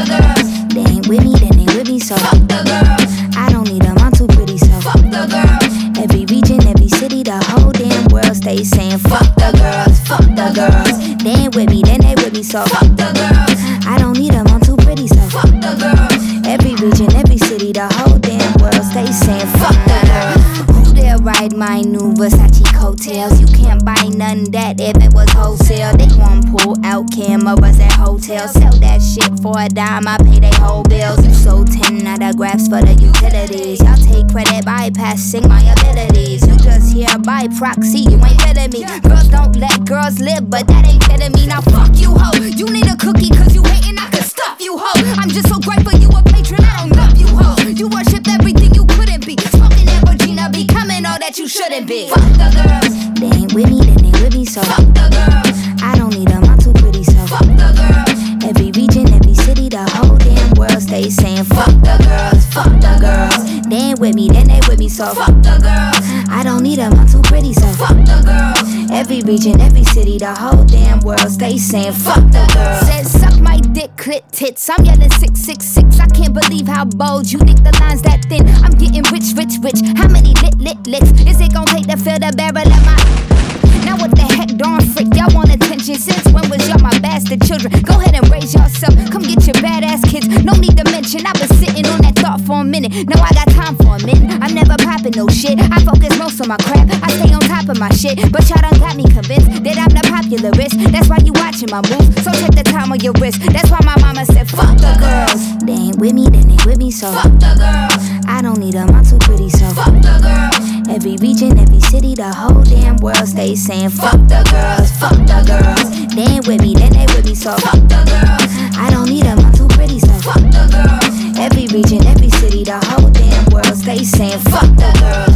the girls. They ain't with me, then they with me, so fuck the girls. I don't need them, I'm too pretty, so Fuck the girls. every region, every city, the whole damn world stay saying fuck the girls, fuck the girls. They ain't with me, then they with me, so Fuck the girls. I don't need them, I'm too pretty, so Fuck the girls. every region, every city, the whole damn world stay saying fuck the girls. Who dare ride my new Versace coattails? You can't buy none that if it was wholesale. They gon' pull out cameras at hotels, sell that shit for a dime, I pay they whole bills. You sold 10 autographs for the utilities. Y'all take credit bypassing my abilities. You just here by proxy, you ain't kidding me. Girls don't let girls live, but that ain't kidding me. Now fuck you, ho. You need a cookie cause you hating, I could stuff you, ho. I'm just so grateful you a patron, I don't love you, ho. You worship everything you couldn't be, smoking that Regina, becoming all that you shouldn't be. Fuck the girls. They ain't with me, then they with me, so Fuck the girls. I don't need them, I'm too pretty, so Fuck the girls. every region, every city, the whole damn world stay saying fuck the girls, fuck the girls. They ain't with me, then they with me, so Fuck the girls. I don't need them, I'm too pretty, so Fuck the girls. every region, every city, the whole damn world stay saying fuck the girls. Said suck my dick, clit tits. I'm yelling 666. I can't believe how bold you think the line's that thin. I'm getting rich, rich, rich. How many licks is it gon' take to fill the barrel of my? Now what the heck, darn frick? Y'all want attention since when was y'all my bastard children? Go ahead and raise yourself. Come get your badass kids. No need to mention. I've been sitting on that thought for a minute. Now I got time for a minute. I'm never popping no shit. I focus most on my crap. I stay on top of my shit. But y'all done got me convinced that I'm the popularist. That's why you watching my moves. So check the time on your wrist. That's why my mama said fuck the girls. They ain't with me, then they with me, so Fuck the girls. I don't need them, I'm too pretty, so Fuck the girls. every region, every city, the whole damn world stay saying fuck the girls, fuck the girls. They ain't with me, then they with me, so Fuck the girls. I don't need them, I'm too pretty, so Fuck the girls. every region, every city, the whole damn world stay saying fuck the girls.